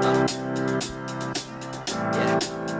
Yeah.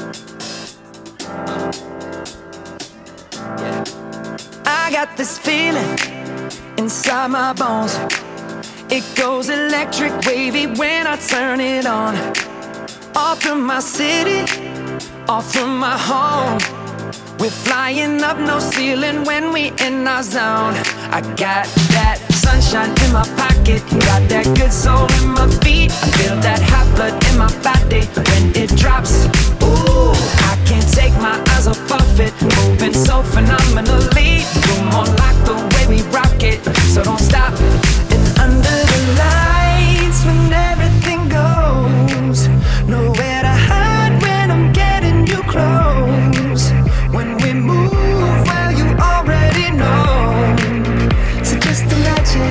Yeah. I got this feeling inside my bones. It goes electric wavy when I turn it on. Off from my city, off from my home. We're flying up, no ceiling when we in our zone. I got that sunshine in my pocket, got that good soul in my feet. I feel that hot blood in my body when it drops. Ooh, I can't take my eyes off of it, moving so phenomenally. You're more like the way we rock it, so don't stop. And under the lights, when everything goes, nowhere to hide when I'm getting you close. When we move, well, you already know. So just imagine.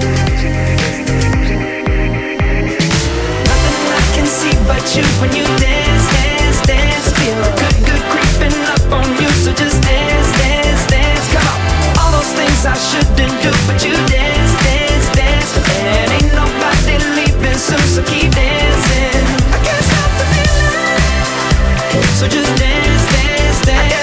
Nothing I can see but you when you dance, dance, dance. Feel good, good creeping up on you. So just dance, dance, dance. Come on. All those things I shouldn't do, but you dance, dance, dance. And ain't nobody leaving soon, so keep dancing. I can't stop the feeling. So just dance, dance, dance.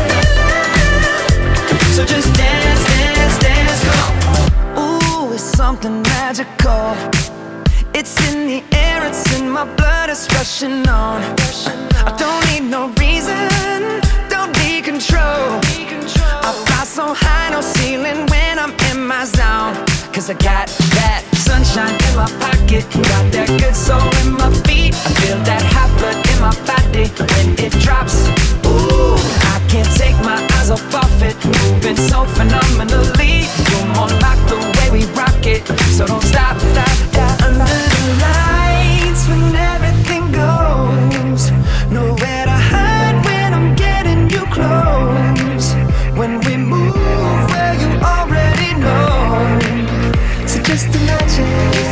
So just dance, dance, dance, come on. Ooh, it's something magical. It's in the air, it's in my blood, it's rushing on. I don't need no reason, don't need control. I fly so high, no ceiling when I'm in my zone. Cause I got that sunshine in my pocket, got that good soul in my feet. I feel that hot blood in my body when it drops. Ooh, I can't take my eyes off of it, moving so phenomenally. You're more like the way we rock it, so don't stop, stop, stop. Under the lights when everything goes, nowhere to hide when I'm getting you close. When we move, well, you already know. So just imagine.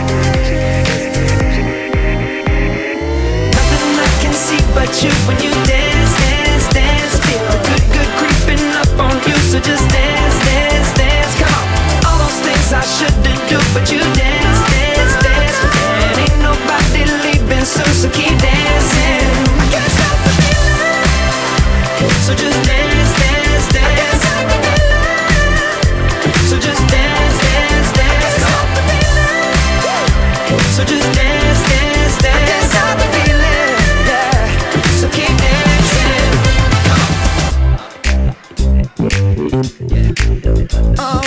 Nothing I can see but you when you dance, dance, dance. Feel the good, good creeping up on you. So just dance, dance, dance. Come on. All those things I shouldn't do, but you dance, dance, dance. And ain't nobody leaving soon, so keep dancing. I can't stop the feeling. So just dance, dance, dance. So just dance, dance, dance. Stop the feeling. So just dance, dance, dance. I can't stop the feeling. Yeah. So keep dancing. Oh.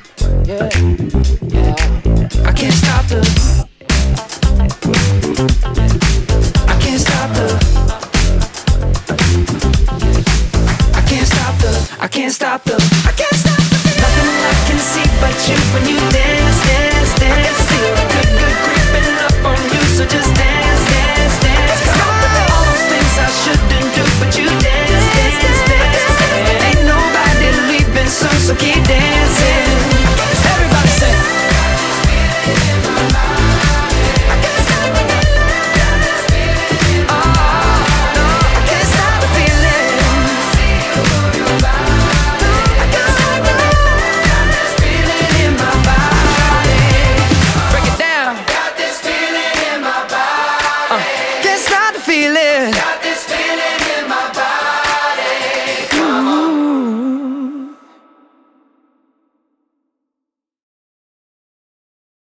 Yeah. Yeah. I can't stop the